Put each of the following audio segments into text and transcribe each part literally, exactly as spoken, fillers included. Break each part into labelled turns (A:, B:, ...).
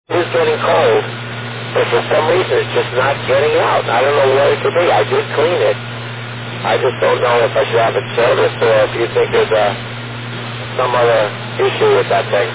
A: It is getting cold, but for some reason it's just not getting out. I don't know what it could be. I did clean it. I just don't know if I should have it serviced or if you think there's uh, some other issue with that thing.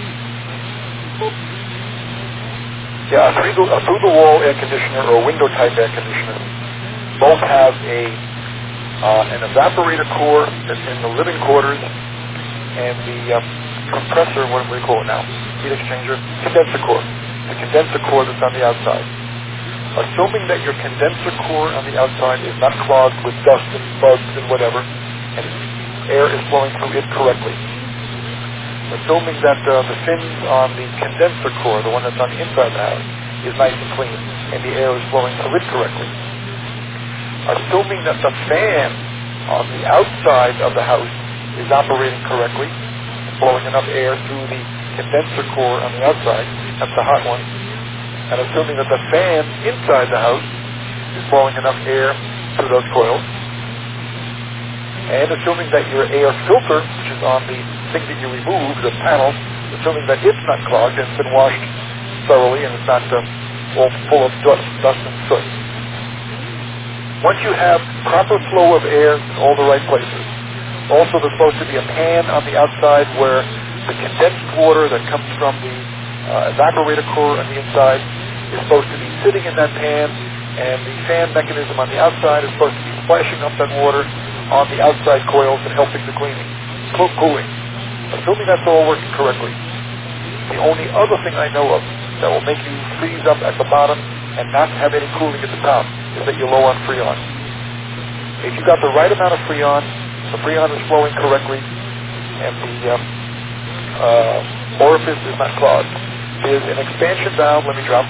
B: Yeah, a through the, a through-the-wall air conditioner or window-type air conditioner both have a uh, an evaporator core that's in the living quarters and the um, compressor, what do we call it now? Heat exchanger, condenser core. The condenser core that's on the outside. Assuming that your condenser core on the outside is not clogged with dust and bugs and whatever, and air is flowing through it correctly. Assuming that uh, the fins on the condenser core, the one that's on the inside of the house, is nice and clean, and the air is flowing through it correctly. Assuming that the fan on the outside of the house is operating correctly, blowing enough air through the condenser core on the outside, that's the hot one, and assuming that the fan inside the house is blowing enough air through those coils, and assuming that your air filter, which is on the thing that you remove, the panel, assuming that it's not clogged and it's been washed thoroughly and it's not uh, all full of dust, dust and soot. Once you have proper flow of air in all the right places, also there's supposed to be a pan on the outside where the condensed water that comes from the uh, evaporator core on the inside is supposed to be sitting in that pan, and the fan mechanism on the outside is supposed to be splashing up that water on the outside coils and helping the cleaning, cooling. Assuming that's all working correctly, the only other thing I know of that will make you freeze up at the bottom and not have any cooling at the top is that you're low on Freon. If you got the right amount of Freon, the Freon is flowing correctly, and the um, uh, orifice is not clogged, there's an expansion valve. Let me drop.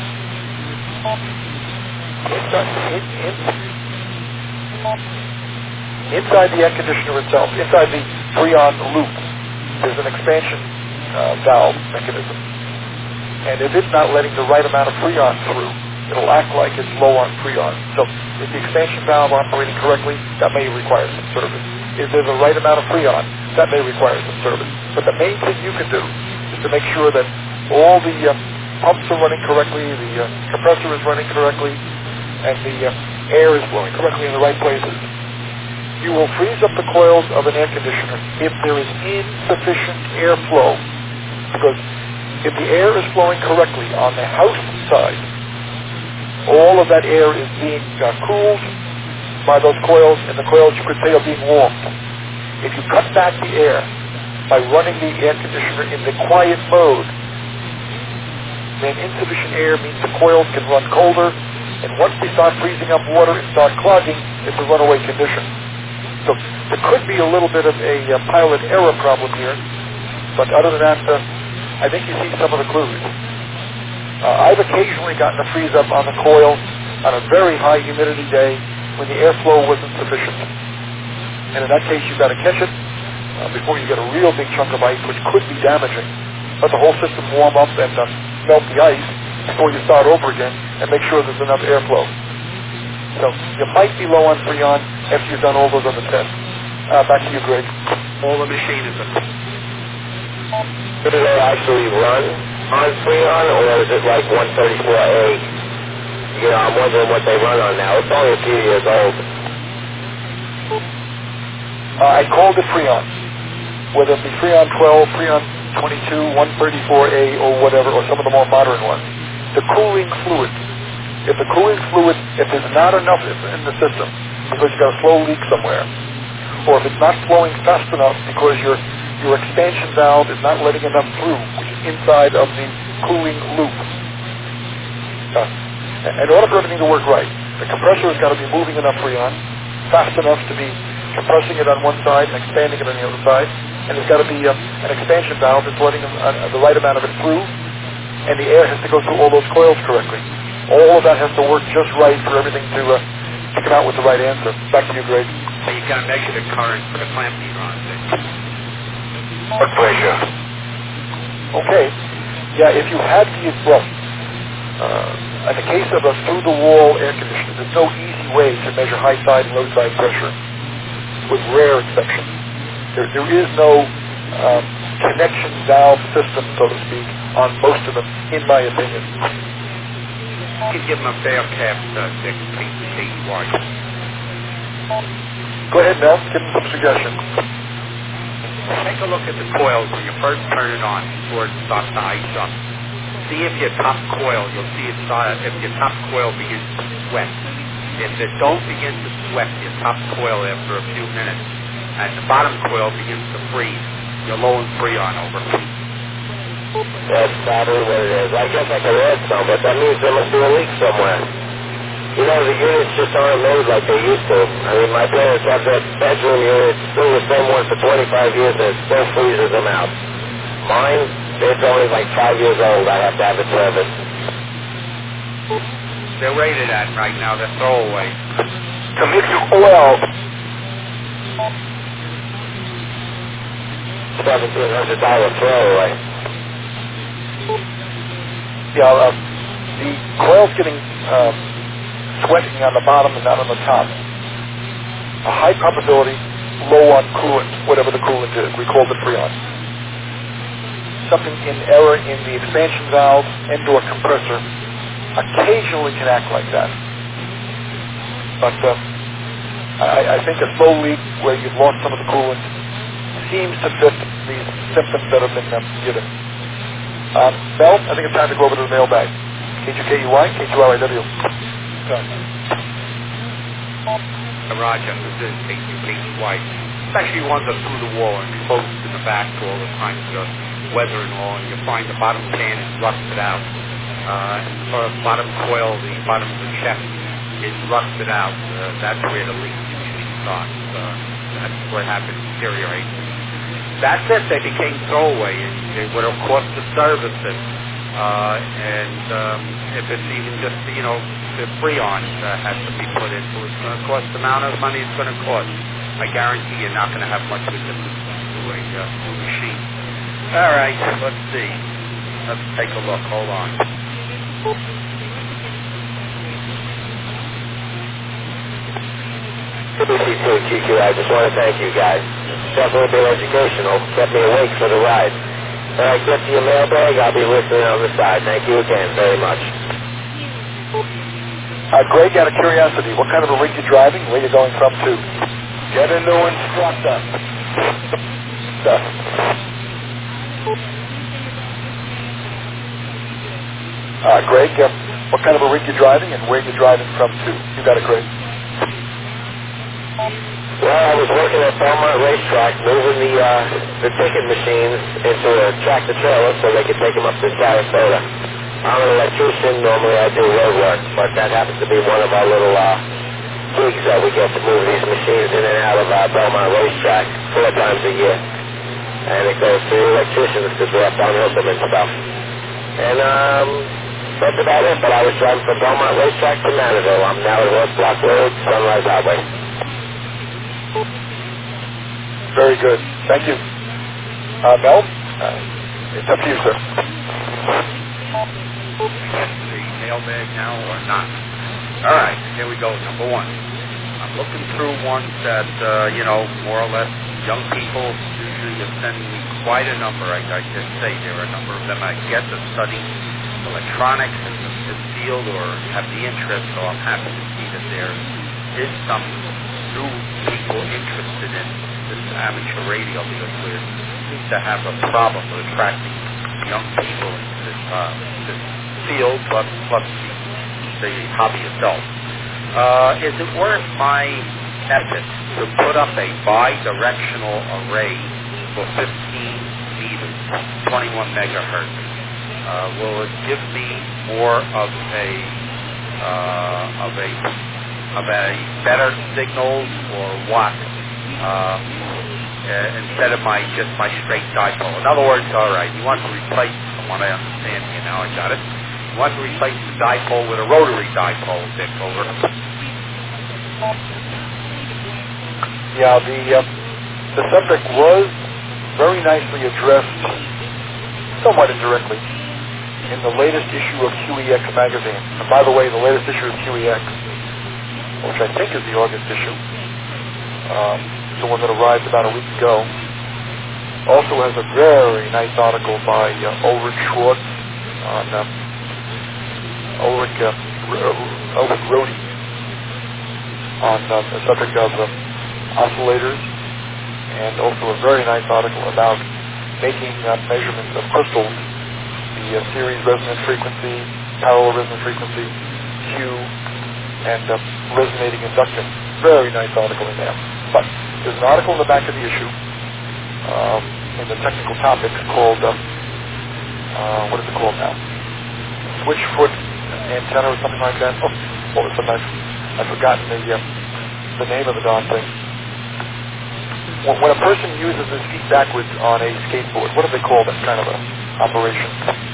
B: Inside, in, in, inside the air conditioner itself, inside the Freon loop, there's an expansion uh, valve mechanism. And if it's not letting the right amount of Freon through, it'll act like it's low on Freon. So if the expansion valve operating correctly, that may require some service. If there's a right amount of Freon, that may require some service. But the main thing you can do is to make sure that all the uh, pumps are running correctly, the uh, compressor is running correctly, and the uh, air is flowing correctly in the right places. You will freeze up the coils of an air conditioner if there is insufficient airflow. Because if the air is flowing correctly on the house side, all of that air is being uh, cooled by those coils, and the coils, you could say, are being warmed. If you cut back the air by running the air conditioner in the quiet mode, then insufficient air means the coils can run colder, and once they start freezing up water and start clogging, it's a runaway condition. So there could be a little bit of a uh, pilot error problem here, but other than that, uh, I think you see some of the clues. Uh, I've occasionally gotten a freeze up on the coil on a very high humidity day when the airflow wasn't sufficient. And in that case, you've got to catch it uh, before you get a real big chunk of ice, which could be damaging. Let the whole system warm up and uh, melt the ice before you start over again, and make sure there's enough airflow. So you might be low on Freon after you've done all those other tests. Uh, back to you, Greg.
C: All the machinism.
A: Do they actually run on Freon, or is it like one thirty-four A? You know, I'm wondering what they run on now. It's only a few years old.
B: Uh, I called it Freon. Whether it be Freon twelve, Freon twenty-two, one thirty-four A, or whatever, or some of the more modern ones. The cooling fluid. If the cooling fluid, if there's not enough in the system because you've got a slow leak somewhere, or if it's not flowing fast enough because your your expansion valve is not letting enough through, which is inside of the cooling loop. Uh, in order for everything to work right, the compressor has got to be moving enough Freon fast enough to be compressing it on one side and expanding it on the other side, and there's got to be um, an expansion valve that's letting uh, the right amount of it through, and the air has to go through all those coils correctly. All of that has to work just right for everything to, uh, to come out with the right answer. Back to you, Greg.
C: So you've got to measure the current for the clamp meter on it.
A: Blood pressure.
B: Okay. Yeah, if you had the, well, uh, in the case of a through-the-wall air conditioner, there's no easy way to measure high-side and low-side pressure, with rare exceptions. There, there is no um, connection valve system, so to speak, on most of them, in my opinion.
C: You can give them a fair cap, uh, Dick, K E Y.
B: Go ahead, Mel. Give them some suggestions.
C: Take a look at the coils when you first turn it on before it starts to ice up. See if your top coil, you'll see it start, if your top coil begins to sweat. If it don't begin to sweat, your top coil after a few minutes, and the bottom coil begins to freeze, you're low and freon over.
A: That's probably what it is. I guess I could add some, but that means there must be a leak somewhere. You know, the units just aren't made like they used to. I mean, my parents have that bedroom unit, still the same one for twenty-five years, and it still freezes them out. Mine, it's only like five years old. I have to have it serviced.
C: They're rated at right now, they're throwaway.
B: To mix oil,
A: seventeen hundred dollars throwaway.
B: yeah, uh, the coil's getting um, sweating on the bottom and not on the top. A high probability, low on coolant, whatever the coolant is. We called it freon. Something in error in the expansion valve and or compressor occasionally can act like that. But uh, I, I think a slow leak where you've lost some of the coolant seems to fit these symptoms that have been um, given. Um, Mel, I think it's time to go over to the mailbag. K two K E Y, K two R I W.
C: Roger, this is K two K E Y. Especially ones that are through the wall and exposed in the back to all the kinds of weather and all, and you find the bottom pan is rusted out. Uh, and for the bottom coil, the bottom of the chest is rusted out. Uh, that's where the leak usually starts. Uh, that's what happens, deteriorates. That's it. They became throwaway. It would have cost to service it. Uh, and um, if it's even just, you know, the freon uh, has to be put into it, it's going to cost the amount of money it's going to cost. I guarantee you're not going to have much of a difference to a uh, machine. All right, let's see. Let's take a look. Hold on.
A: Q C two Q Q, I just want to thank you guys. Definitely been educational. Kept me awake for the ride. When I get to your mailbag, I'll be listening on the side. Thank you again very much.
B: Uh, Greg, out of curiosity, what kind of a rig you driving? Where you going from to? Get a new instructor. Stuff. Uh, Greg, uh, what kind of a rig you driving and where you driving from to? You got it, Greg.
A: Well, I was working at Belmont Racetrack, moving the uh, the ticket machines into a tractor trailer so they could take them up to Sarasota. I'm an electrician. Normally I do road work, but that happens to be one of our little uh, gigs that we get to move these machines in and out of uh, Belmont Racetrack four times a year. And it goes to electricians because we're up on Hilton and stuff. And um, that's about it, but I was driving from Belmont Racetrack to Maniville. I'm now at West Block Road, Sunrise Highway.
B: Very good. Thank you. Uh, Mel, uh, it's up to you, sir.
C: The mailbag now or not? All right, here we go. Number one. I'm looking through ones that, uh, you know, more or less young people usually are sending me quite a number. I, I just say there are a number of them I get to study electronics in this field or have the interest, so I'm happy to see that there is some new people interested in this amateur radio because we seem to have a problem with attracting young people into this, uh, this field, plus, plus the, the hobby itself. Uh, is it worth my effort to put up a bi-directional array for fifteen meters, twenty-one megahertz? Uh, will it give me more of a uh, of a of a better signals or what? Uh, uh, instead of my just my straight dipole. In other words, all right, you want to replace, from what I understand here now, I got it. You want to replace the dipole with a rotary dipole, Dick, over.
B: Yeah, the uh, the subject was very nicely addressed, somewhat indirectly, in the latest issue of Q E X magazine. And by the way, the latest issue of Q E X, which I think is the August issue, um, the one that arrived about a week ago, Also has a very nice article by uh, Ulrich Schwartz on um, Ulrich, uh, R- Ulrich Rode on uh, the subject of uh, oscillators, and also a very nice article about making uh, measurements of crystals, the uh, series resonant frequency, parallel resonant frequency, Q, and uh, resonating inductance. Very nice article in there. But there's an article in the back of the issue um, in the technical topics called, uh, uh, what is it called now? Switchfoot antenna or something like that. Oh, what was the nice? I've forgotten the uh, the name of the darn thing. When, when a person uses his feet backwards on a skateboard, what do they call that kind of a operation?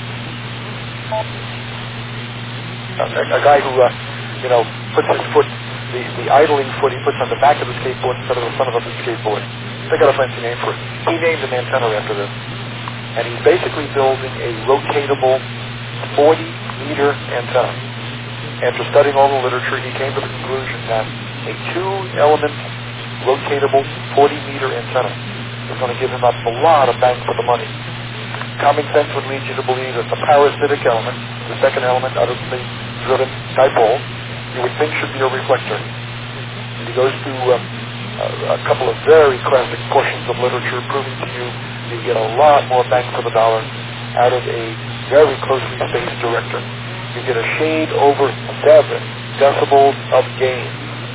B: A, a, a guy who, uh, you know, puts his foot, the, the idling foot, he puts on the back of the skateboard instead of the front of the skateboard. They got a fancy name for it. He named an antenna after this. And he's basically building a rotatable forty meter antenna. After studying all the literature, he came to the conclusion that a two-element rotatable forty meter antenna is going to give him a lot of bang for the money. Common sense would lead you to believe that the parasitic element, the second element out of the driven dipole, you would think should be a reflector. And he goes through um, a, a couple of very classic portions of literature proving to you you get a lot more bang for the dollar out of a very closely spaced director. You get a shade over seven decibels of gain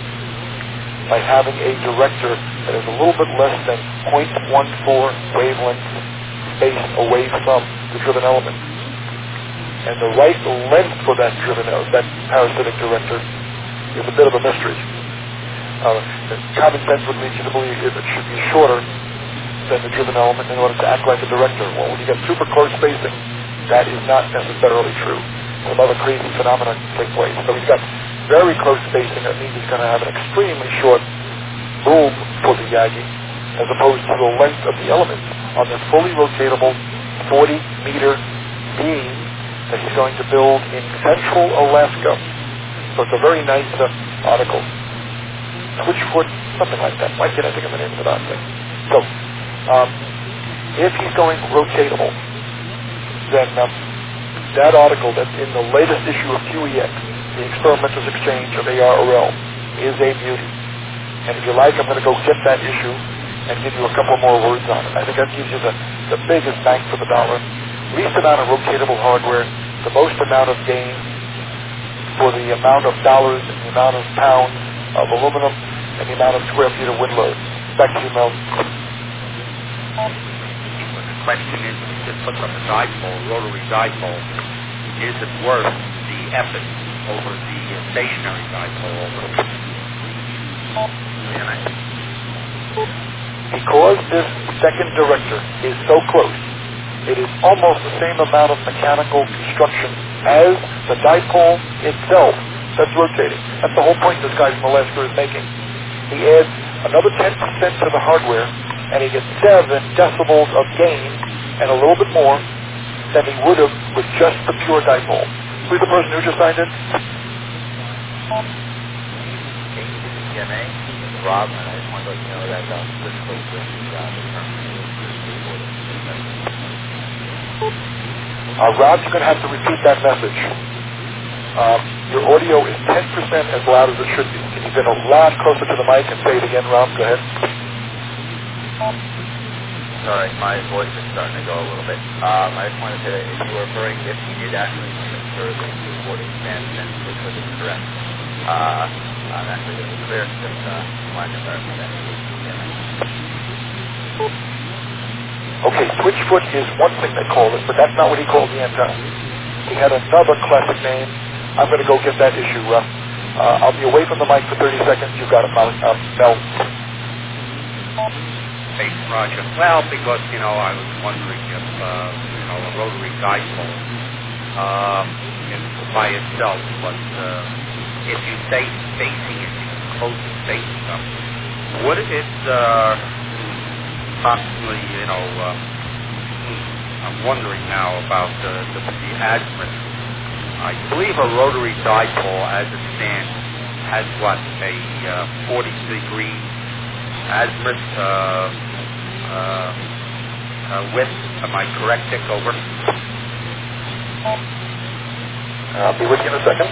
B: by having a director that is a little bit less than zero point one four wavelength space away from the driven element. And the right length for that driven element, that parasitic director, is a bit of a mystery. Uh, common sense would lead you to believe it should be shorter than the driven element in order to act like a director. Well, when you get super close spacing, that is not necessarily true. Some other crazy phenomena take place. So he's got very close spacing. That means he's going to have an extremely short boom for the Yagi, as opposed to the length of the element on this fully rotatable forty meter beam that he's going to build in central Alaska. So it's a very nice uh, article. Switchfoot, something like that. Why can't I think of the name of the darn thing? So, um, if he's going rotatable, then um, that article that's in the latest issue of Q E X, the Experimenter's Exchange of A R O L, is a beauty. And if you like, I'm going to go get that issue and give you a couple more words on it. I think that gives you the, the biggest bang for the dollar. Least amount of rotatable hardware, the most amount of gain for the amount of dollars and the amount of pounds of aluminum and the amount of square feet of wind load. Back to you, Mel.
C: The question is, if you just put up a dipole, rotary dipole, is it worth the effort over the stationary dipole? Over
B: Because this second director is so close, it is almost the same amount of mechanical construction as the dipole itself that's rotating. That's the whole point this guy from Alaska is making. He adds another ten percent to the hardware, and he gets seven decibels of gain and a little bit more than he would have with just the pure dipole. Who's the person who just signed in?
A: Rob, and I just want to let you know that uh, this goes with the uh,
B: Uh, Rob, you're going to have to repeat that message. Um, your audio is ten percent as loud as it should be. Can you get a lot closer to the mic and say it again, Rob? Go ahead.
A: Sorry, my voice is starting to go a little bit. Um, I just want to say that if you were referring, if you did actually ensure the recording band, then this was correct. Uh, I'm actually going to be clear, just uh, wanted to start with that.
B: Okay, switchfoot is one thing they call it, but that's not what he called the antenna. He had another classic name. I'm going to go get that issue. Uh, uh, I'll be away from the mic for thirty seconds. You've got it, Mel. Uh, Mel.
C: Thanks, Roger. Well, because, you know, I was wondering if, uh, you know, a rotary dipole uh, if by itself, but uh, if you say spacing it, close to spacing up, would it uh, possibly, you know, uh, I'm wondering now about uh, the, the azimuth. I believe a rotary dipole, as it stands, has what, a uh, forty degree azimuth uh, uh, uh, width. Am I correct, Dick? Over.
B: I'll be with you in a second.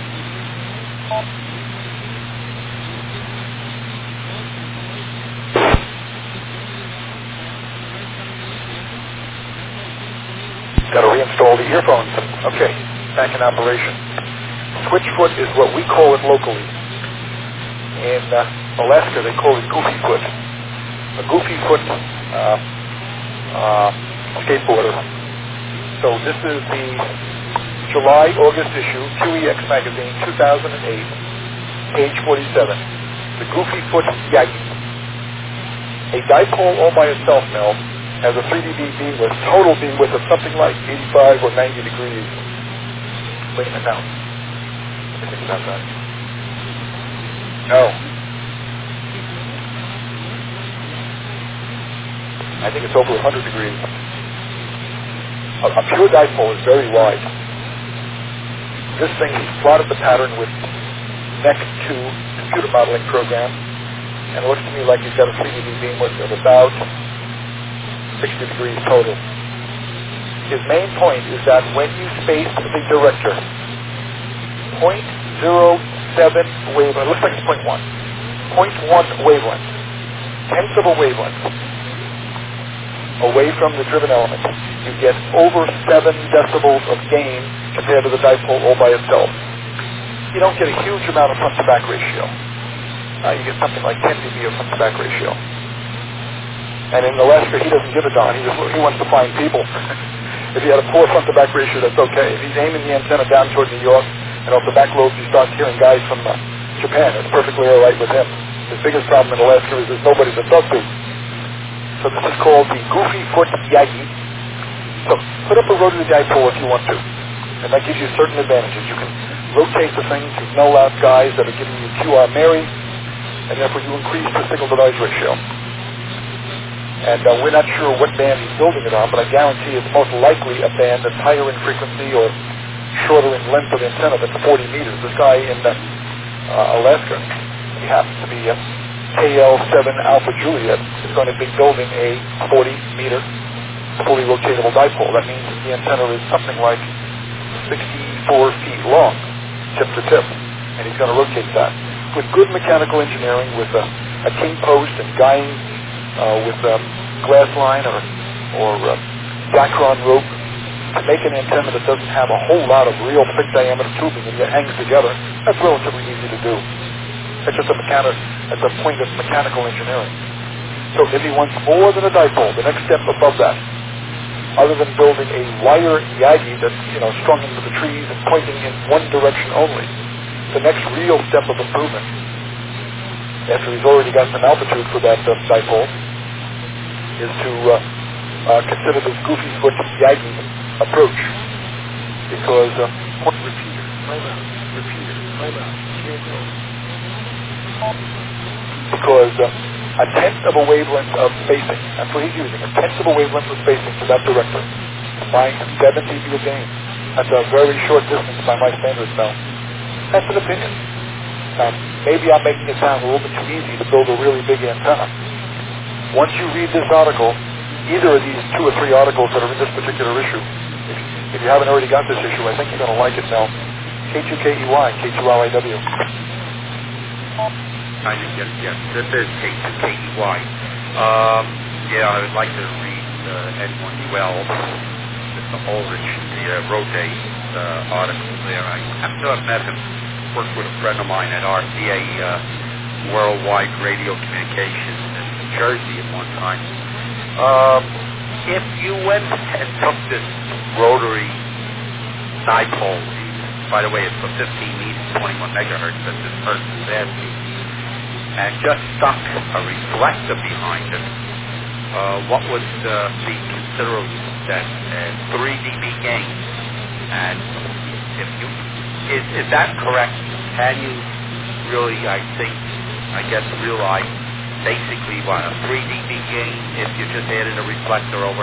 B: Got to reinstall the earphones. Okay, back in operation. Switchfoot is what we call it locally. In uh, Alaska, they call it goofy foot. A goofy foot uh, uh, skateboarder. So this is the July-August issue, Q E X magazine, two thousand eight, page forty-seven. The goofy foot Yagi. A dipole all by itself, Mel, has a three D B beam width, total beam width of something like eighty-five or ninety degrees. Wait a minute now. Let me think about that. No. I think it's over one hundred degrees. A, a pure dipole is very wide. This thing, he plotted the pattern with Next two computer modeling program, and it looks to me like he's got a three D B beam width of about sixty degrees total. His main point is that when you space the director zero point zero seven wavelength, it looks like it's zero point one, zero point one wavelength, tenths of a wavelength away from the driven element, you get over seven decibels of gain compared to the dipole all by itself. You don't get a huge amount of front-to-back ratio. Uh, you get something like ten dB of front-to-back ratio. And in Alaska, he doesn't give a darn. He just he wants to find people. If he had a poor front-to-back ratio, that's okay. If he's aiming the antenna down toward New York, and off the back lobes he starts hearing guys from uh, Japan, it's perfectly all right with him. His biggest problem in Alaska is there's nobody to talk to. So this is called the Goofy Foot Yagi. So put up a rotary dipole if you want to, and that gives you certain advantages. You can rotate the thing to null out guys that are giving you Q R Mary, and therefore you increase the signal-to-noise ratio. And uh, we're not sure what band he's building it on, but I guarantee it's most likely a band that's higher in frequency or shorter in length of antenna than forty meters. This guy in uh, uh, Alaska, he happens to be uh, K L seven Alpha Juliet, is going to be building a forty meter fully rotatable dipole. That means that the antenna is something like sixty-four feet long, tip to tip, and he's going to rotate that with good mechanical engineering, with a, a king post and guying uh, with um, glass line or or uh, Dacron rope to make an antenna that doesn't have a whole lot of real thick diameter tubing and yet hangs together. That's relatively easy to do. It's just a mechanic. It's a point of mechanical engineering. So if he wants more than a dipole, the next step above that, other than building a wire Yagi that's, you know, strung into the trees and pointing in one direction only, the next real step of improvement, after he's already got some altitude for that uh, dipole, is to uh, uh, consider this Goofy Foot Yagi approach. Because, uh, what, repeater, time out, repeater, time out, can't go. Because uh, a tenth of a wavelength of spacing, that's what he's using, a tenth of a wavelength of spacing to that director, buying him seven dB of gain. That's a very short distance by my standards now. That's an opinion. Now, maybe I'm making it sound a little bit too easy to build a really big antenna. Once you read this article, either of these two or three articles that are in this particular issue, if, if you haven't already got this issue, I think you're going to like it now. K two K E Y, K two R I W.
C: I did, yes, yes. This is K two K E Y. Um, yeah, I would like to read uh, N one U L, Mister Ulrich, the uh, Rotate uh, article there. I have to have met him, worked with a friend of mine at R C A, uh, Worldwide Radio Communications in New Jersey at one time. Um, if you went and took this rotary dipole, by the way, it's for fifteen meters, twenty-one megahertz, that this person is asking, and just stuck a reflector behind it, uh, what would uh, be considered then uh, three dB gain? And if you is, is that correct? Can you really, I think, I guess, realize basically what a three dB gain if you just added a reflector over?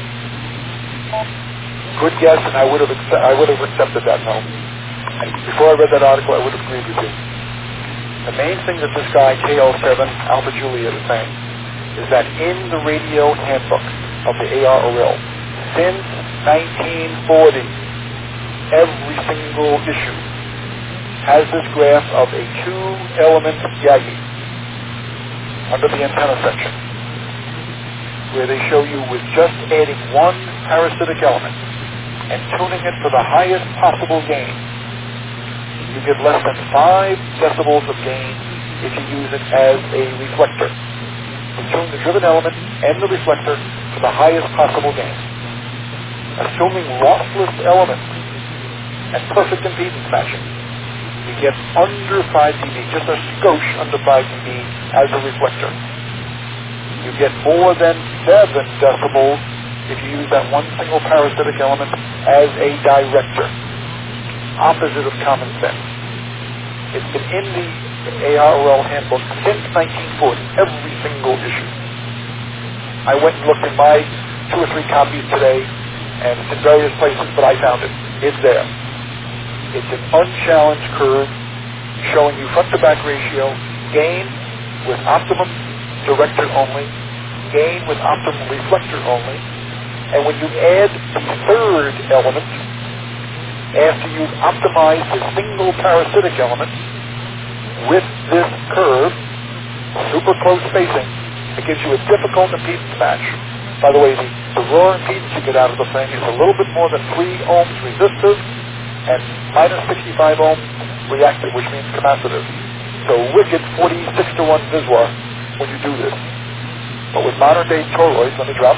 B: Good guess, and I would have accept, I would have accepted that no. And before I read that article, I would have agreed with you. The main thing that this guy, K L seven Alpha Juliet, is saying is that in the radio handbook, of the A R O L. Since nineteen forty, every single issue has this graph of a two-element Yagi under the antenna section, where they show you with just adding one parasitic element and tuning it for the highest possible gain, you get less than five decibels of gain if you use it as a reflector. You tune the driven element and the reflector for the highest possible gain. Assuming lossless elements and perfect impedance matching, you get under five dB, just a skosh under five dB as a reflector. You get more than seven decibels if you use that one single parasitic element as a director. Opposite of common sense. It's been in the A R O L handbook since nineteen forty, every single issue. I went and looked in my two or three copies today, and it's in various places, but I found it. It's there. It's an unchallenged curve showing you front-to-back ratio, gain with optimum director only, gain with optimum reflector only, and when you add the third element, after you've optimized the single parasitic element with this curve, super close spacing, it gives you a difficult impedance match. By the way, the, the raw impedance you get out of the thing is a little bit more than three ohms resistive and minus sixty-five ohms reactive, which means capacitive. So wicked forty-six to one Viswar when you do this. But with modern day toroids, let me drop.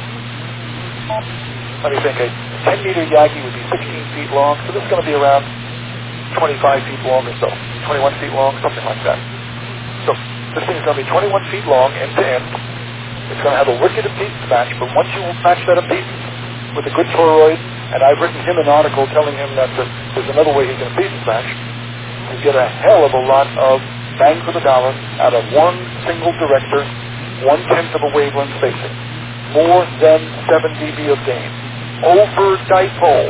B: Let me think, a ten meter Yagi would be sixteen feet long, so this is going to be around twenty-five feet long or so. twenty-one feet long, something like that. So this thing is going to be twenty-one feet long end to end. It's going to have a wicked impedance match, but once you match that impedance with a good toroid, and I've written him an article telling him that uh, there's another way he can impedance match, you get a hell of a lot of bang for the dollar out of one single director, one-tenth of a wavelength spacing. More than seven dB of gain. Over dipole.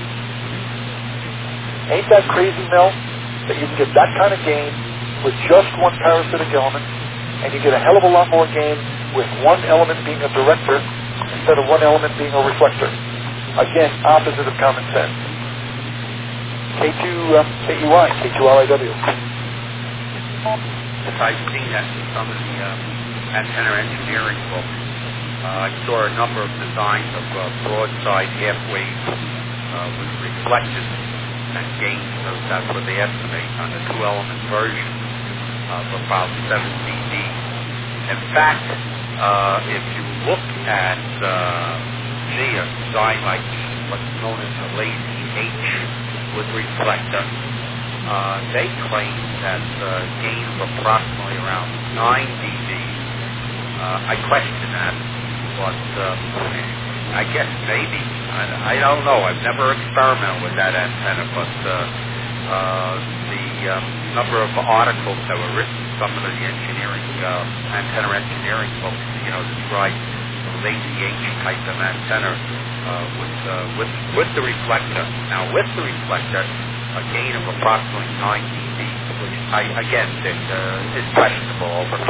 B: Ain't that crazy, Mel? That you can get that kind of gain with just one parasitic element, and you get a hell of a lot more gain with one element being a director instead of one element being a reflector. Again, opposite of common sense. K two, um, K E Y, K two R I W.
C: If I've seen that in some of the uh, antenna engineering books, uh, I saw a number of designs of uh, broadside half-wave uh, with reflected and gains, so that's what they estimate on the two-element version of about seven dB. In fact, uh, if you look at uh, see a design like what's known as a lazy H with reflector, uh, they claim that uh, gain of approximately around nine dB. Uh, I question that, but uh, I guess maybe. I, I don't know. I've never experimented with that antenna, but uh, uh, the um, number of articles that were written, some of the engineering, uh, antenna engineering books, you know, describe the lazy H type of antenna uh, with, uh, with, with the reflector. Now, with the reflector, a gain of approximately nine dB, which I, again, it, uh, is questionable over.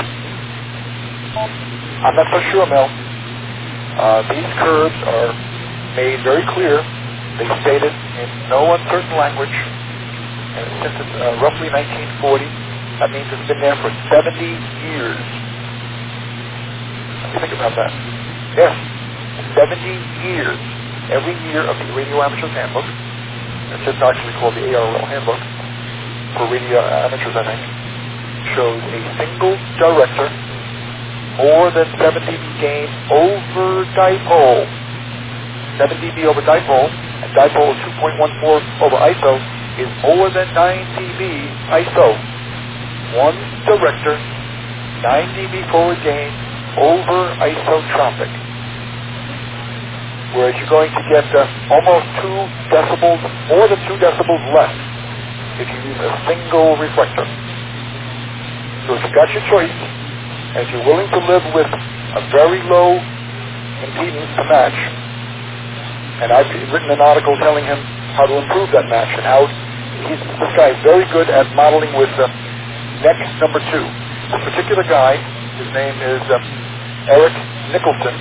B: I'm not so sure, Mel. Uh, these curves are made very clear. They state it in no uncertain language. And since it's uh, roughly nineteen forty, that means it's been there for seventy years. Let me think about that. Yes, seventy years. Every year of the Radio Amateurs Handbook, it's just actually called the A R O L Handbook, for radio amateurs, I think, shows a single director, more than seven dB gain over dipole. seven dB over dipole, and dipole is two point one four over I S O, is more than nine dB I S O. One director, nine dB forward gain over isotropic. Whereas you're going to get uh, almost two decibels, more than two decibels less if you use a single reflector. So if you've got your choice, and if you're willing to live with a very low impedance to match, and I've written an article telling him how to improve that match, and how he's, this guy is very good at modeling with uh, neck number two. This particular guy, his name is uh, Eric Nicholson,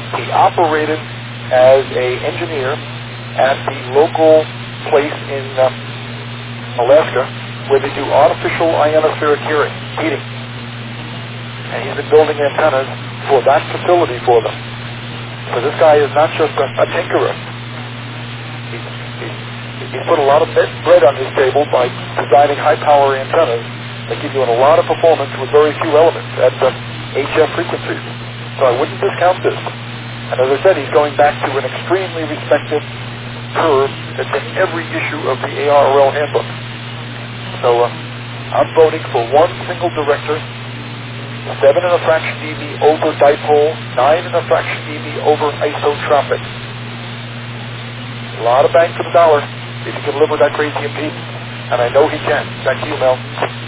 B: He operated as a engineer at the local place in uh, Alaska where they do artificial ionospheric hearing, heating. And he's been building antennas for that facility for them. So this guy is not just a, a tinkerer. He's, he's, he's put a lot of bread on his table by designing high-power antennas that give you a lot of performance with very few elements at the H F frequencies. So I wouldn't discount this. And as I said, he's going back to an extremely respected curve that's in every issue of the A R R L handbook. So uh, I'm voting for one single director, seven and a fraction dB over dipole, nine and a fraction dB over isotropic. A lot of bang for the dollar if he can deliver that crazy impedance. And I know he can. Back to you, Mel.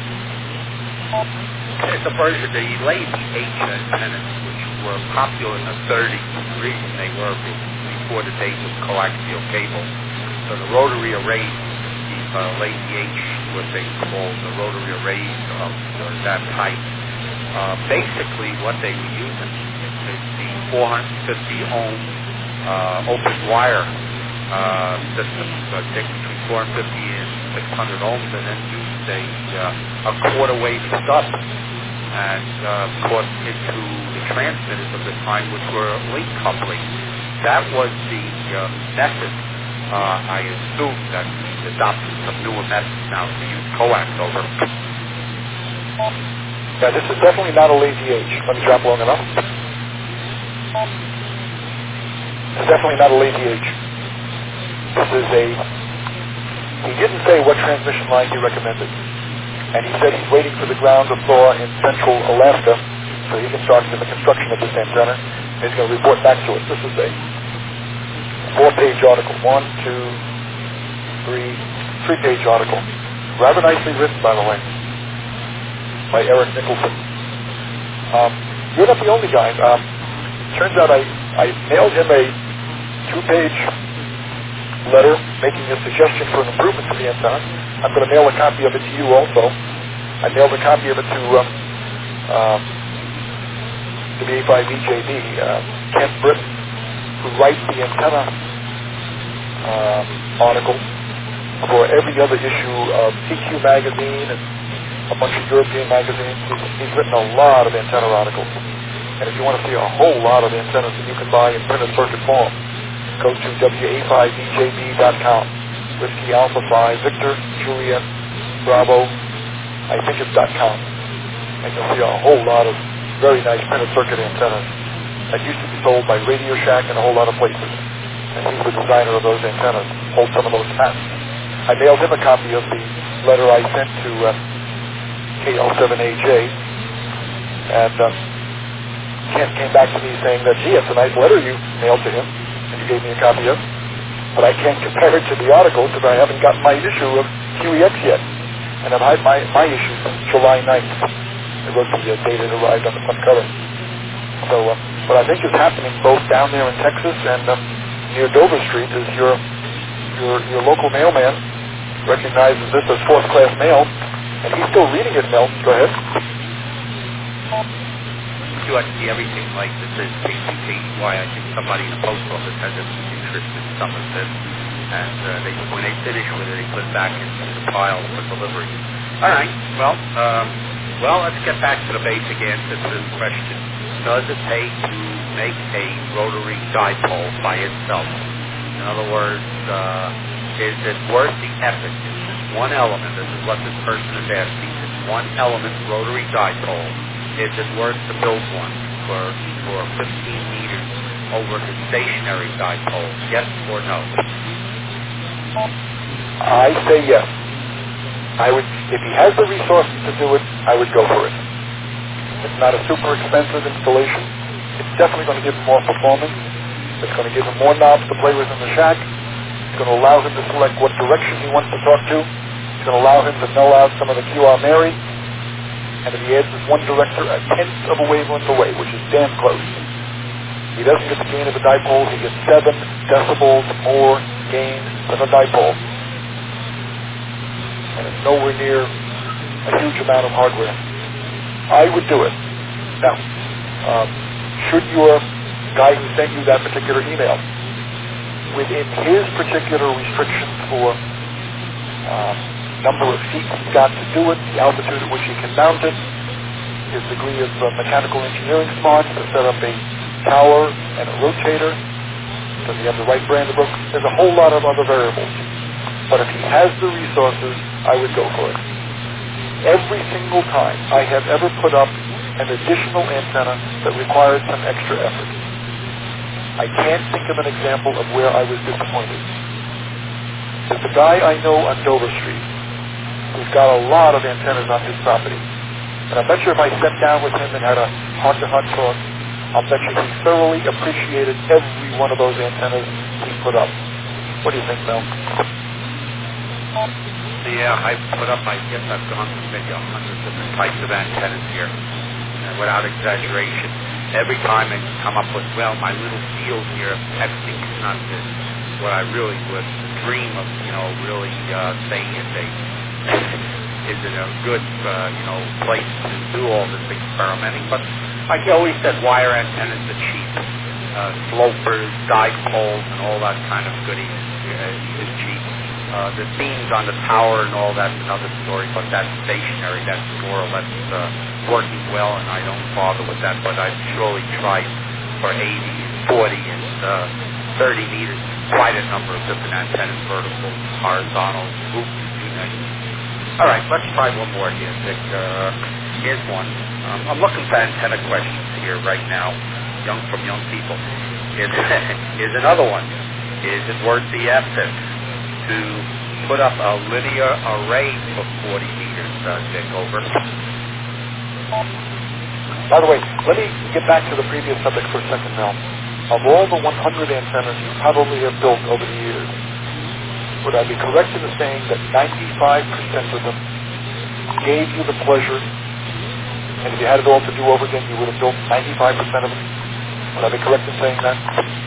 C: It's a version of the lazy H antennas, which were popular in the thirties. The reason they were before the days of coaxial cable. So the rotary arrays, these uh, lazy H, what they call the rotary arrays of uh, that type, uh, basically what they were using is the four hundred fifty ohm uh, open wire uh, system, so take between four hundred fifty and six hundred ohms, and then used a, uh, a quarter wave stub. And, uh, of course, into the transmitters of the time, which were link coupling. That was the uh, method. Uh, I assume that he's adopted some newer methods now to use coax over.
B: Yeah, this is definitely not a lazy H. Let me drop long enough. It's definitely not a lazy H. This is a... He didn't say what transmission line he recommended. And he said he's waiting for the ground to thaw in central Alaska so he can start the construction of this antenna. And he's going to report back to us. This is a four-page article. One, two, three, three-page article. Rather nicely written, by the way, by Eric Nicholson. Um, you're not the only guy. Um, turns out I, I mailed him a two-page letter making a suggestion for an improvement to the antenna. I'm going to mail a copy of it to you also. I mailed a copy of it to um, um, W A five E J B, uh, Kent Britton, who writes the antenna uh, article for every other issue of T Q magazine and a bunch of European magazines. He's, he's written a lot of antenna articles. And if you want to see a whole lot of antennas that you can buy in printed circuit form, go to W A five E J B dot com. Whiskey Alpha five, Victor, Juliet, Bravo, I think it's .com. And you'll see a whole lot of very nice printed circuit antennas that used to be sold by Radio Shack and a whole lot of places. And he's the designer of those antennas, holds some of those patents. I mailed him a copy of the letter I sent to uh, K L seven A J, and uh, Kent came back to me saying that, gee, it's a nice letter you mailed to him, and you gave me a copy of. But I can't compare it to the article because I haven't gotten my issue of Q E X yet. And I've had my, my issue since July ninth. It was the uh, date it arrived on the front cover. So uh, what I think is happening both down there in Texas and um, near Dover Street is your, your, your local mailman recognizes this as fourth-class mail, and he's still reading it, Mel. Go ahead.
C: You ought to see everything like this is P C T. Why I think somebody in the post office has an interest in some of this, and uh, they, when they finish with it, they put it back into the pile for delivery. All right. Well, um, well, let's get back to the basic answer to this question: does it pay to make a rotary dipole by itself? In other words, uh, is it worth the effort? Is this one element? This is what this person is asking. This one element rotary dipole. Is it worth to build one for for fifteen meters over the stationary dipole? Yes or no?
B: I say yes. I would, if he has the resources to do it, I would go for it. It's not a super expensive installation. It's definitely going to give him more performance. It's going to give him more knobs to play with in the shack. It's going to allow him to select what direction he wants to talk to. It's going to allow him to null out some of the Q R Mary. And if he adds this one director a tenth of a wavelength away, which is damn close, he doesn't get the gain of a dipole. He gets seven decibels more gain than a dipole. And it's nowhere near a huge amount of hardware. I would do it. Now, um, should your guy who sent you that particular email. Within his particular restrictions for um, number of feet he's got to do it, the altitude at which he can mount it, his degree of uh, mechanical engineering smarts to set up a tower and a rotator, does he have the right brand of rope? There's a whole lot of other variables. But if he has the resources, I would go for it. Every single time I have ever put up an additional antenna that required some extra effort, I can't think of an example of where I was disappointed. There's a guy I know on Dover Street who's got a lot of antennas on his property. And I bet you if I sat down with him and had a heart-to-heart talk, I'll bet you he thoroughly appreciated every one of those antennas he put up. What do you think, Mel?
C: Yeah, I put up, I guess I've gone through maybe a hundred different types of antennas here, and without exaggeration. Every time I come up with, well, my little field here of texting is not the, what I really would dream of, you know, really uh, saying is a, is it a good, uh, you know, place to do all this experimenting. But like you always said, wire antennas are cheap. Uh, slopers, dipoles, and all that kind of goodie uh, is cheap. Uh, the beams on the tower and all that's another story, but that's stationary. That's more or less uh, working well, and I don't bother with that. But I've surely tried for eighty, forty, and uh, thirty meters, quite a number of different antennas, vertical, horizontal, oops, you know. All right, let's try one more here, Dick. Uh, here's one. Um, I'm looking for antenna questions here right now, young from young people. Here's, here's another one. Is it worth the effort to put up a linear array for forty meters, uh, Dick, over?
B: By the way, let me get back to the previous subject for a second now. Of all the one hundred antennas you probably have built over the years, would I be correct in saying that ninety-five percent of them gave you the pleasure, and if you had it all to do over again, you would have built ninety-five percent of them? Would I be correct in saying that?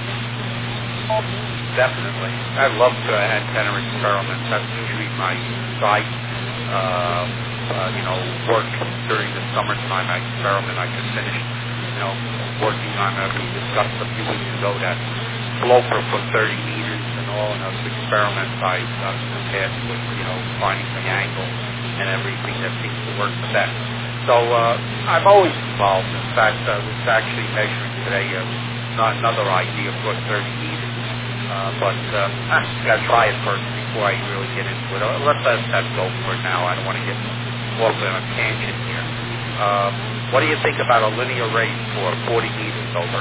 C: Definitely. I love uh, antenna experiments. That's usually my side, uh, uh, you know, work during the summertime. I experiment. I can finish, you know, working on, uh, we discussed a few weeks ago, that sloper for thirty meters and all, and those experiments I uh, compared with, you know, finding the angle and everything that seems to work the best. So uh, I'm always involved. In fact, I was actually measuring today uh, not another idea for thirty meters. Uh, but uh, I got to try it first before I really get into it. Uh, let's let that go for now. I don't want to get off on a tangent here. Uh, what do you think about a linear array for forty meters over?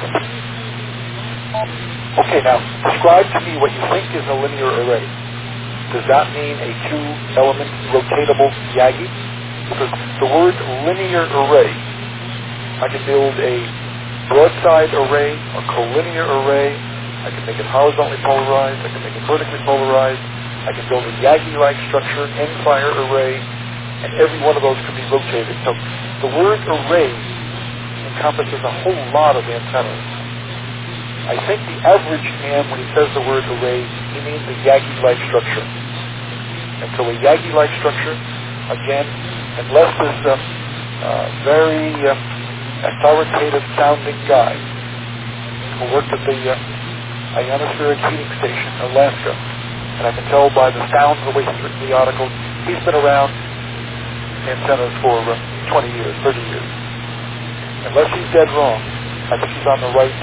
B: Okay, now, describe to me what you think is a linear array. Does that mean a two-element rotatable Yagi? Because the word linear array, I can build a broadside array, a collinear array, I can make it horizontally polarized, I can make it vertically polarized, I can build a Yagi-like structure, end-fire array, and every one of those can be rotated. So the word array encompasses a whole lot of antennas. I think the average man, when he says the word array, he means a Yagi-like structure. And so a Yagi-like structure, again, unless this uh, uh, very uh, authoritative-sounding guy who worked at the uh, ionospheric heating station in Alaska, and I can tell by the sound of the way he's written the article, he's been around antennas for uh, twenty years, thirty years. Unless he's dead wrong, I think he's on the right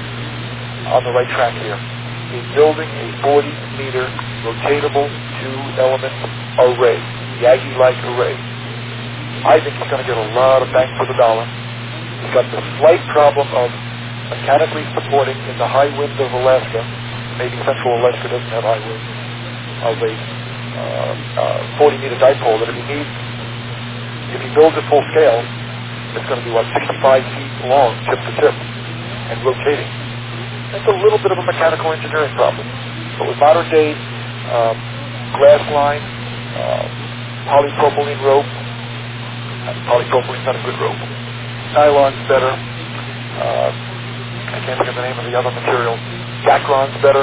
B: uh, on the right track here. He's building a forty meter rotatable two-element array, Yagi-like array. I think he's going to get a lot of bang for the dollar. He's got the slight problem of mechanically supporting in the high wind of Alaska. Maybe central Alaska doesn't have high wind, of a uh, uh, forty meter dipole that if he needs, if he builds it full scale, it's going to be, what, sixty-five feet long, tip to tip, and rotating. That's a little bit of a mechanical engineering problem. But with modern day um, glass line, uh, polypropylene rope, polypropylene's not a good rope, nylon's better, uh, I can't think of the name of the other material. Dacron's better.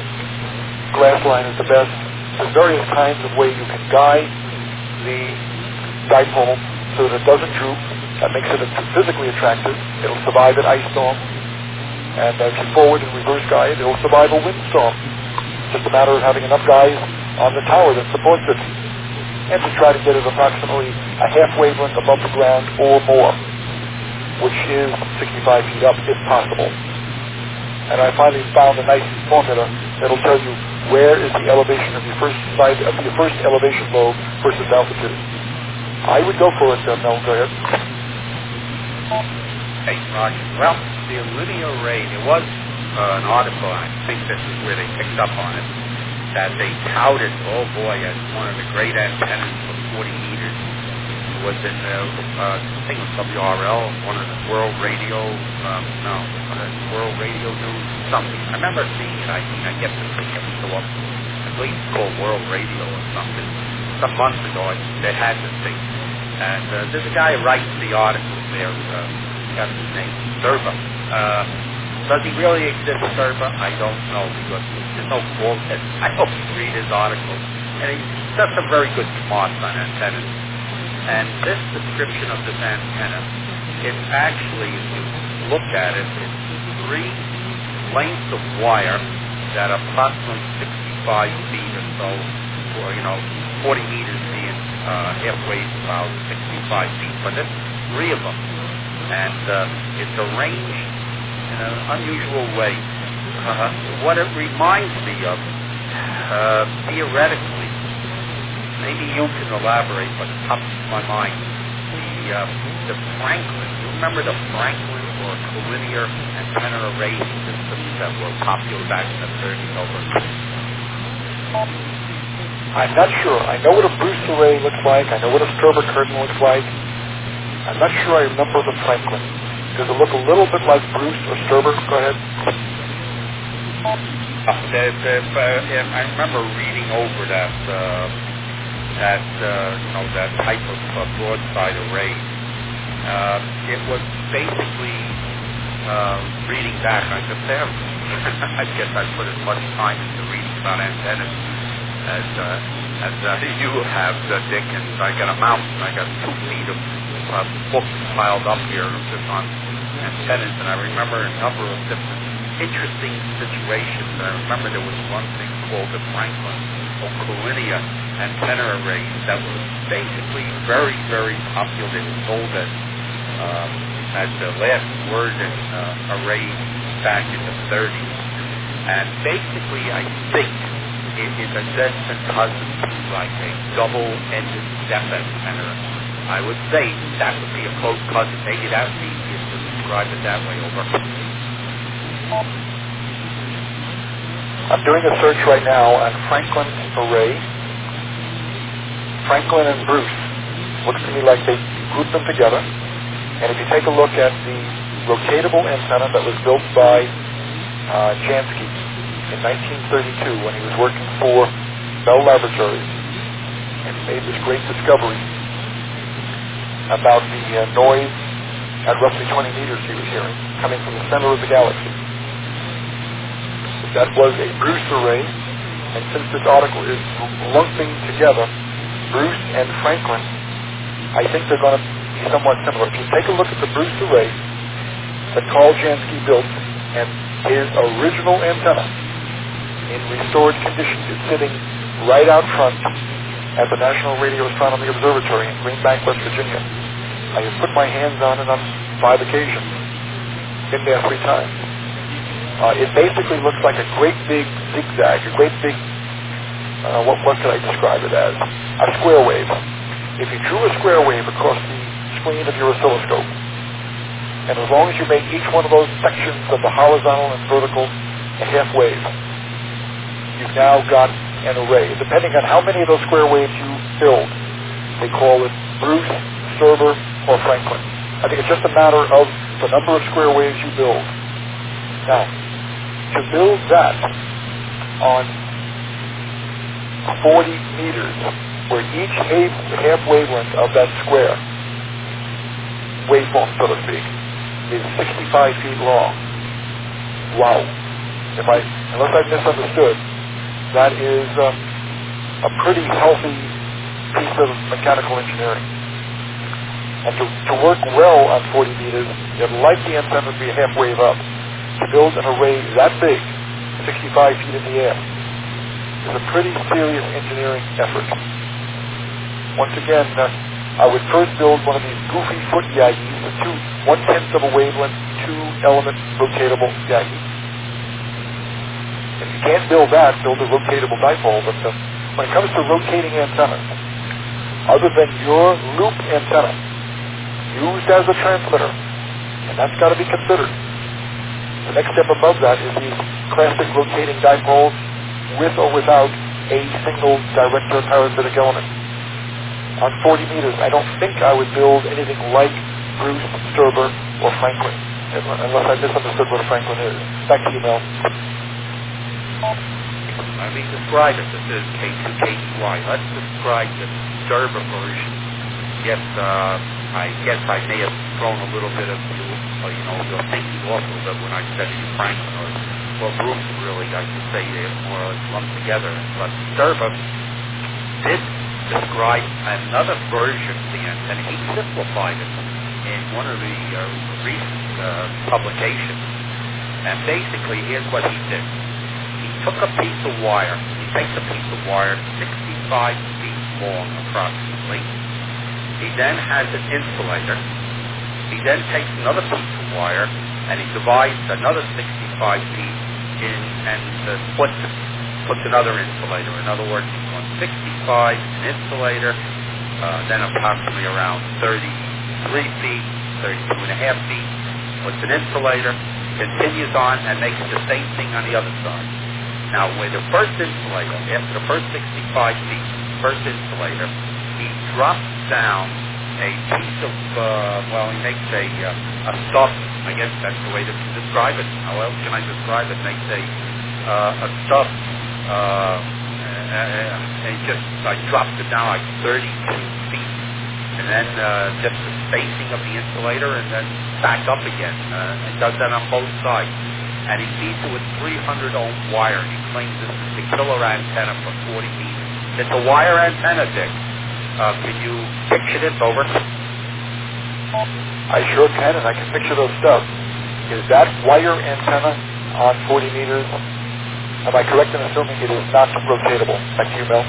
B: Glass line is the best. There's various kinds of ways you can guide the dipole so that it doesn't droop. That makes it physically attractive. It'll survive an ice storm. And as you forward and reverse guide, it'll survive a windstorm. It's just a matter of having enough guys on the tower that supports it. And to try to get it approximately a half wavelength above the ground or more, which is sixty-five feet up if possible. And I finally found a nice formula that'll tell you where is the elevation of your first side of your first elevation lobe versus altitude. I would go for it, uh, Mel. Go ahead.
C: Hey, Roger. Well, the linear array, there was uh, an article, I think this is where they picked up on it, that they touted, oh boy, as one of the great antennas for forty meters. It was in, uh, uh, I think it was W R L, one of the World Radio, um, no, uh, World Radio News, something. I remember seeing it. I think I get this thing every so often. I believe it's called World Radio or something. Some months ago, I, they had this thing. And uh, there's a guy who writes the articles there. Uh, got his name, Serba. Uh, does he really exist, Serba? I don't know, because there's no fault. I don't read his articles. And he does some very good smarts on antennas. And this description of this antenna, it's actually, if you look at it, it's three lengths of wire that are approximately sixty-five feet or so, or, you know, forty meters being uh, halfway about sixty-five feet. But there's three of them. And uh, it's arranged in an unusual way. Uh, what it reminds me of, uh, theoretically, maybe you can elaborate, but it comes to my mind, the, uh, the Franklin. You remember the Franklin or collinear antenna array systems that were popular back in the thirties over?
B: I'm not sure. I know what a Bruce array looks like. I know what a Strober curtain looks like. I'm not sure I remember the Franklin. Does it look a little bit like Bruce or Strober? Go ahead.
C: Uh, the, the, uh, I remember reading over that uh, that uh, you know that type of uh, broadside array. Uh, it was basically uh, reading back. I could say I guess I put as much time into reading about antennas as uh, as uh, you have, uh, Dick. And I got a mountain. I got two feet of uh, books piled up here just on antennas, and I remember a number of different interesting situations. I remember there was one thing called the Franklin or collinear antenna arrays that was basically very, very popular. It was sold as, um, as the last word in uh, arrays back in the thirties. And basically, I think it is a distant cousin to like a double-ended step antenna. I would say that would be a close cousin. Maybe that would be easiest to describe it that way. Over.
B: I'm doing a search right now on Franklin's array. Franklin and Bruce. Looks to me like they grouped them together. And if you take a look at the rotatable antenna that was built by uh, Jansky in nineteen thirty-two when he was working for Bell Laboratories, and he made this great discovery about the uh, noise at roughly twenty meters he was hearing coming from the center of the galaxy. That was a Bruce array, and since this article is lumping together Bruce and Franklin, I think they're going to be somewhat similar. If you take a look at the Bruce array that Carl Jansky built, and his original antenna in restored condition is sitting right out front at the National Radio Astronomy Observatory in Green Bank, West Virginia. I have put my hands on it on five occasions. Been there three times. Uh, it basically looks like a great big zigzag, a great big, uh, what, what could I describe it as? A square wave. If you drew a square wave across the screen of your oscilloscope, and as long as you make each one of those sections of the horizontal and vertical a half wave, you've now got an array. Depending on how many of those square waves you build, they call it Bruce, Strober, or Franklin. I think it's just a matter of the number of square waves you build. Now, to build that on forty meters, where each half wavelength of that square waveform, so to speak, is sixty-five feet long. Wow. If I, unless I've misunderstood, that is um, a pretty healthy piece of mechanical engineering. And to, to work well on forty meters, you'd like the antenna to be half wave up. to build an array that big, sixty-five feet in the air, is a pretty serious engineering effort. Once again, uh, I would first build one of these goofy foot Yagis with two, one-tenth of a wavelength, two-element rotatable Yagi. If you can't build that, build a rotatable dipole. But uh, when it comes to rotating antennas, other than your loop antenna, used as a transmitter, and that's got to be considered. The next step above that is these classic rotating dipoles with or without a single director parasitic element. On forty meters, I don't think I would build anything like Bruce, Sturber, or Franklin, unless I misunderstood what a Franklin is. Back to you, Mel.
C: Let me describe it. This is K two K E Y. Let's describe the Sturber version. Yes, uh, I guess I may have thrown a little bit of you, uh, you know, your thinking off a little bit when I said you Franklin or, or Bruce, really. I should say they're more or less lumped together. But Sturber did describe another version of the antenna. He simplified it in one of the uh, recent uh, publications. And basically, here's what he did. He took a piece of wire. He takes a piece of wire sixty-five feet long, approximately. He then has an insulator. He then takes another piece of wire and he divides another sixty-five feet in and uh, splits it, puts another insulator. In other words, he's going sixty-five, an insulator, uh, then approximately around thirty-three feet, thirty-two and a half feet, puts an insulator, continues on and makes the same thing on the other side. Now, with the first insulator, after the first sixty-five feet, first insulator, he drops down a piece of, uh, well, he makes a, uh, a stuff, I guess that's the way to describe it. How else can I describe it? Makes a, uh, a stuff, uh, and he just, I dropped it down like thirty-two feet. And then uh, just the spacing of the insulator and then back up again. Uh, it does that on both sides. And he feeds it with three hundred ohm wire. He claims this is the killer antenna for forty meters. It's a wire antenna, Dick. Uh, can you picture this over?
B: I sure can, and I can picture those stubs. Is that wire antenna on forty meters? Am I correct in assuming it is not rotatable? Back to you, Mel.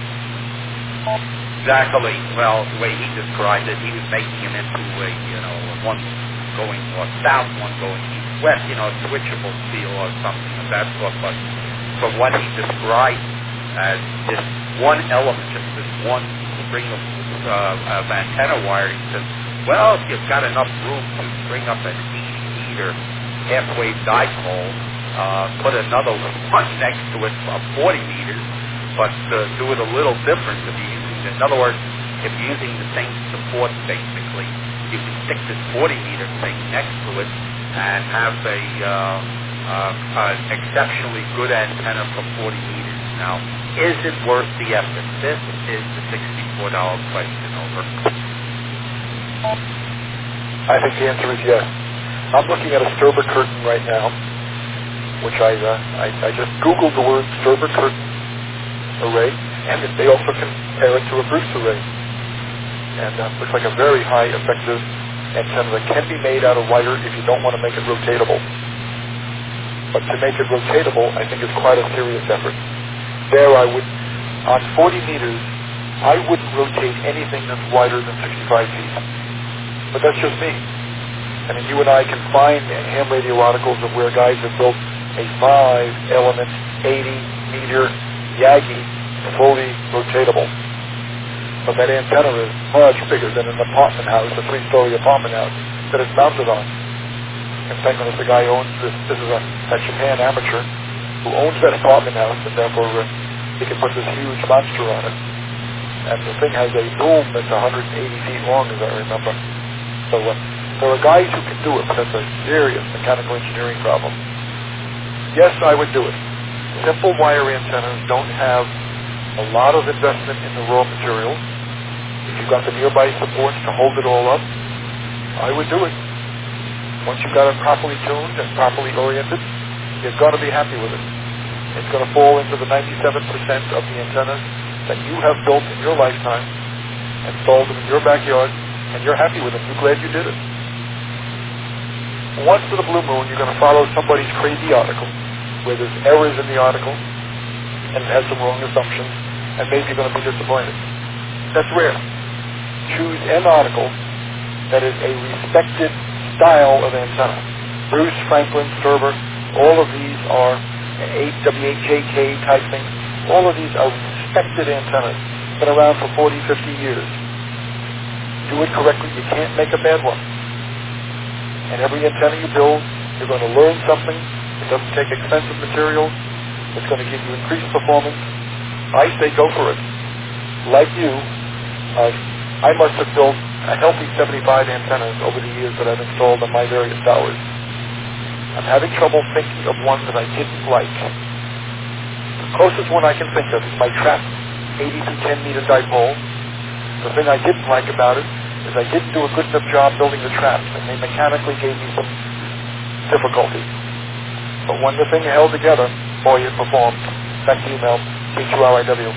C: Exactly. Well, the way he described it, he was making it into a, you know, one going north-south, one going east-west, you know, a switchable steel or something of that sort. But from what he described as this one element, just this one string of, uh, of antenna wire, he says, well, if you've got enough room to bring up an eighty meter half-wave dipole, uh, put another one next to it for forty meters, but uh, do it a little different to be using. In other words, if you're using the same support, basically, you can stick this forty meter thing next to it and have a uh, uh, an exceptionally good antenna for forty meters. Now, is it worth the effort? This is the sixty-four dollar question. Over.
B: I think the answer is yes. I'm looking at a Sturber curtain right now, which I, uh, I, I just Googled the word Sturber curtain array, and they also compare it to a Bruce array. And uh, looks like a very high effective antenna that can be made out of wire if you don't want to make it rotatable. But to make it rotatable, I think is quite a serious effort. There I would, on forty meters, I wouldn't rotate anything that's wider than sixty-five feet. But that's just me. I mean, you and I can find ham radio articles of where guys have built a five element, eighty meter Yagi fully rotatable. But that antenna is much bigger than an apartment house, a three-story apartment house that it's mounted on. In fact, when the guy owns this, this is a, a Japan amateur who owns that apartment house, and therefore uh, he can put this huge monster on it. And the thing has a boom that's one hundred eighty feet long, as I remember. So uh, there are guys who can do it, but that's a serious mechanical engineering problem. Yes, I would do it. Simple wire antennas don't have a lot of investment in the raw materials. If you've got the nearby supports to hold it all up, I would do it. Once you've got it properly tuned and properly oriented, you're going to be happy with it. It's going to fall into the ninety-seven percent of the antennas that you have built in your lifetime, installed them in your backyard, and you're happy with them. You're glad you did it. Once to the blue moon, you're going to follow somebody's crazy article where there's errors in the article and it has some wrong assumptions, and maybe you're going to be disappointed. That's rare. Choose an article that is a respected style of antenna. Bruce, Franklin, Sterber, all of these are W H J K type things. All of these are respected antennas. Been around for forty, fifty years. Do it correctly. You can't make a bad one. And every antenna you build, you're going to learn something. It doesn't take expensive materials. It's going to give you increased performance. I say go for it. Like you, uh, I must have built a healthy seventy-five antennas over the years that I've installed on my various towers. I'm having trouble thinking of one that I didn't like. The closest one I can think of is my trap eighty through ten meter dipole. The thing I didn't like about it is I didn't do a good enough job building the traps, and they mechanically gave me some difficulty. But when the thing held together, boy, it performed. Back to you, Mel. K two R I W.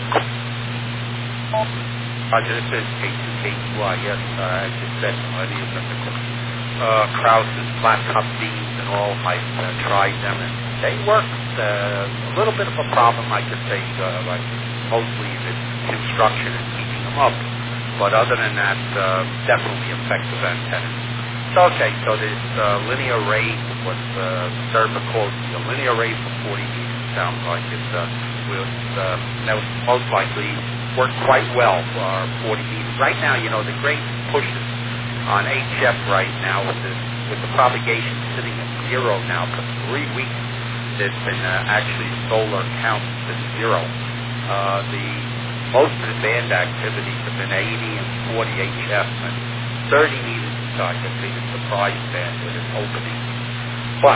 C: Roger, this is K two K two I. Yes, uh, I just said already that the uh, Krause's flat cup beams and all, I've uh, tried them, and they worked. Uh, a little bit of a problem, I could say, uh, like mostly the construction and keeping them up. But other than that, uh, definitely effective antennas. So, okay, so this uh, linear array, what uh, Sterber calls the linear array for forty meters, sounds like it uh, will uh, that would most likely work quite well for forty meters. Right now, you know, the great pushes on H F right now with the, with the propagation sitting at zero now for three weeks, there's been uh, actually solar count at zero. Uh, the Most of the band activities have been eighty and forty H F, and thirty meters is I can see the surprise band with its opening. But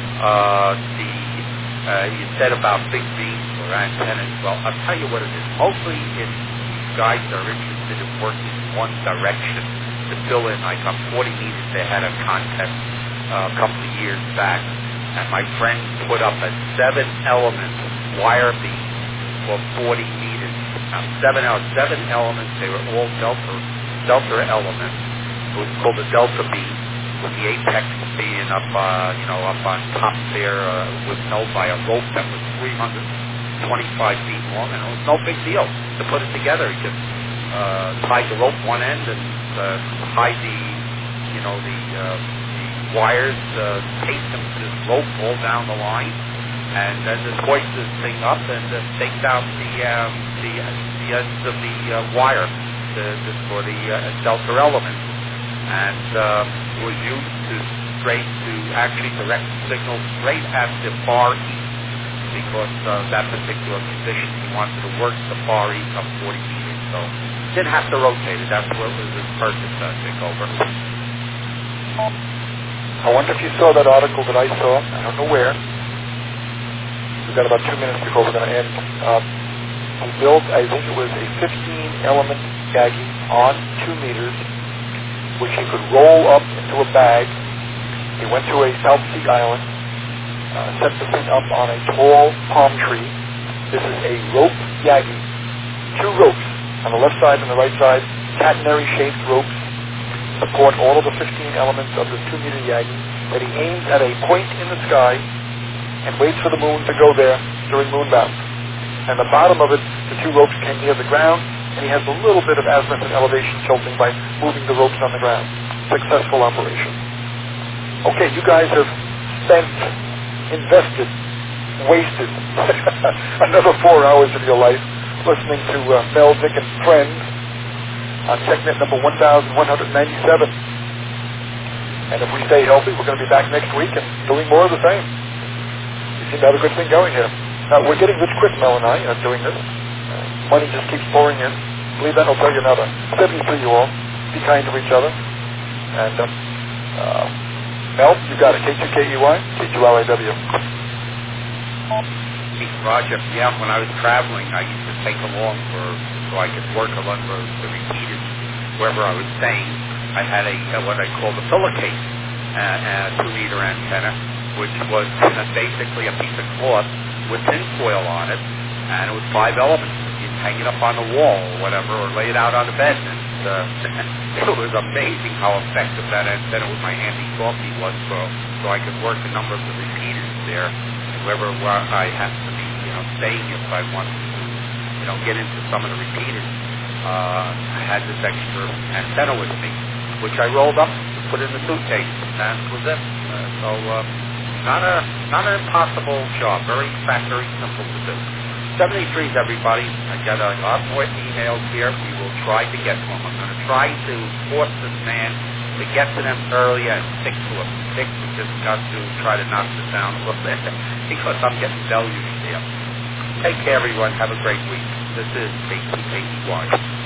C: uh, the uh, you said about big beams or antennas. Well, I'll tell you what it is. Mostly, if you guys are interested in working in one direction to fill in, like on forty meters, they had a contest uh, a couple of years back, and my friend put up a seven-element wire beam for forty meters. Now, seven out seven elements, they were all delta delta elements. It was called a delta beam, with the apex being up, uh, you know, up on top there, uh, was held by a rope that was three hundred twenty-five feet long, and it was no big deal to put it together. You just uh, tied the rope one end and uh, tied the, you know, the, uh, the wires, uh, taped them to this rope all down the line. And then just hoist this thing up and uh, staked out the um, the, uh, the ends of the uh, wire to, to, for the uh, delta elements, and um, it was used to straight to actually direct the signal straight at the far east, because uh, that particular condition he wanted to work the far east up forty meters, so didn't have to rotate it. That's what was his purpose, I think, over.
B: I wonder if you saw that article that I saw. I don't know where. We've got about two minutes before we're going to end. Um, he built, I think it was a fifteen-element Yagi on two meters, which he could roll up into a bag. He went to a South Sea island, uh, set the thing up on a tall palm tree. This is a rope Yagi. Two ropes on the left side and the right side, catenary-shaped ropes, support all of the fifteen elements of the two-meter Yagi that he aims at a point in the sky and waits for the moon to go there during moon bounce. And the bottom of it, the two ropes came near the ground, and he has a little bit of azimuth and elevation tilting by moving the ropes on the ground. Successful operation. Okay, you guys have spent, invested, wasted another four hours of your life listening to uh, Mel, Dick, and Friends on TechNet number one thousand one hundred ninety-seven. And if we stay healthy, we're going to be back next week and doing more of the same. We seem to have a good thing going here. Now, we're getting rich quick, Mel and I, uh, doing this. Uh, money just keeps pouring in. Believe that, I'll tell you another. seventy-three you all. Be kind to each other. And, um, uh, Mel, you got it. K two K E Y, K two R I W.
C: Roger, yeah, when I was traveling, I used to take along for, so I could work along the, the repeaters wherever I was staying. I had a, uh, what I call the pillowcase, uh, uh, two-meter antenna, which was uh, basically a piece of cloth with tinfoil on it, and it was five elements. You'd hang it up on the wall or whatever, or lay it out on the bed, and uh, it was amazing how effective that antenna with my handy coffee was for so I could work a number of the repeaters there, wherever where I have to be, you know, staying if I want to, you know, get into some of the repeaters. Uh, I had this extra antenna with me, which I rolled up, put in the suitcase, and that was it. Uh, so, uh, not a not an impossible job. Very, in fact, very simple to do. seventy-threes, everybody. I got a lot more emails here. We will try to get to them. I'm going to try to force this man to get to them earlier and stick to them. Stick to just got to try to knock this down a little bit because I'm getting deluged here. Take care, everyone. Have a great week. This is K T K E Y.